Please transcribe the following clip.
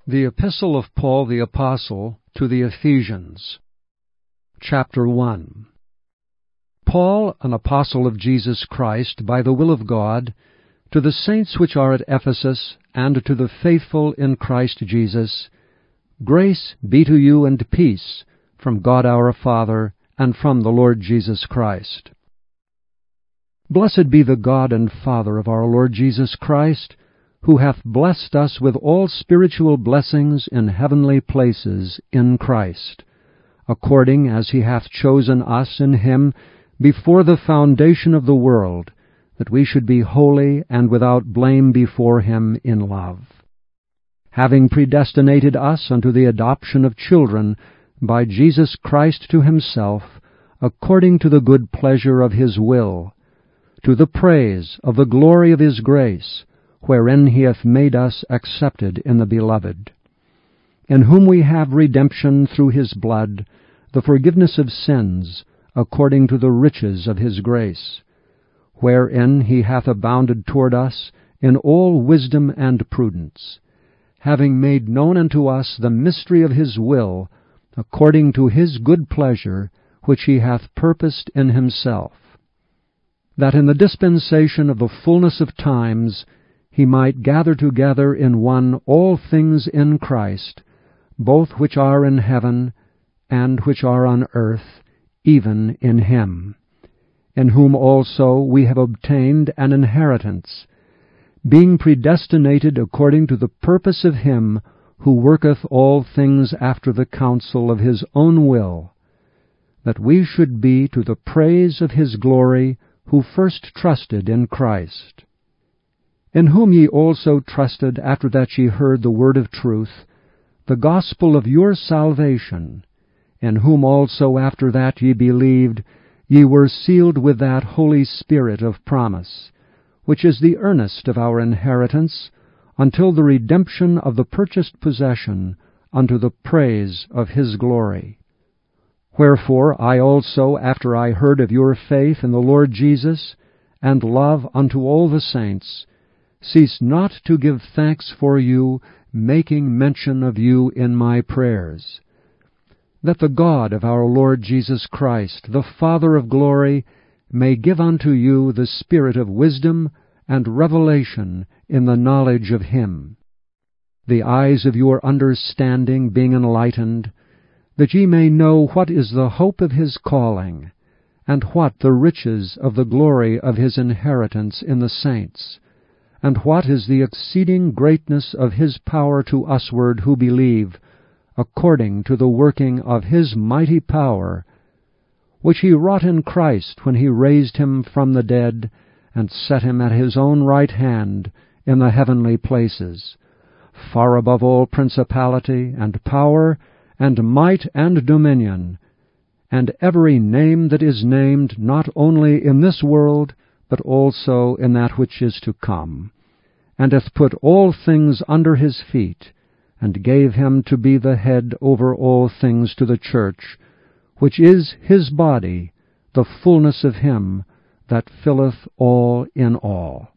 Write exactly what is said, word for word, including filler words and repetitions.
The Epistle of Paul the Apostle to the Ephesians, Chapter one. Paul, an apostle of Jesus Christ, by the will of God, to the saints which are at Ephesus, and to the faithful in Christ Jesus, grace be to you and peace from God our Father, and from the Lord Jesus Christ. Blessed be the God and Father of our Lord Jesus Christ, who hath blessed us with all spiritual blessings in heavenly places in Christ, according as he hath chosen us in him before the foundation of the world, that we should be holy and without blame before him in love, having predestinated us unto the adoption of children by Jesus Christ to himself, according to the good pleasure of his will, to the praise of the glory of his grace, wherein he hath made us accepted in the Beloved, in whom we have redemption through his blood, the forgiveness of sins, according to the riches of his grace, wherein he hath abounded toward us in all wisdom and prudence, having made known unto us the mystery of his will, according to his good pleasure, which he hath purposed in himself, that in the dispensation of the fullness of times he might gather together in one all things in Christ, both which are in heaven and which are on earth, even in him, in whom also we have obtained an inheritance, being predestinated according to the purpose of him who worketh all things after the counsel of his own will, that we should be to the praise of his glory, who first trusted in Christ, in whom ye also trusted after that ye heard the word of truth, the gospel of your salvation, in whom also after that ye believed, ye were sealed with that Holy Spirit of promise, which is the earnest of our inheritance, until the redemption of the purchased possession, unto the praise of his glory. Wherefore I also, after I heard of your faith in the Lord Jesus, and love unto all the saints, cease not to give thanks for you, making mention of you in my prayers, that the God of our Lord Jesus Christ, the Father of glory, may give unto you the spirit of wisdom and revelation in the knowledge of him, the eyes of your understanding being enlightened, that ye may know what is the hope of his calling, and what the riches of the glory of his inheritance in the saints, and what is the exceeding greatness of his power to usward who believe, according to the working of his mighty power, which he wrought in Christ when he raised him from the dead, and set him at his own right hand in the heavenly places, far above all principality, and power, and might, and dominion, and every name that is named, not only in this world, but also in that which is to come, and hath put all things under his feet, and gave him to be the head over all things to the church, which is his body, the fullness of him that filleth all in all.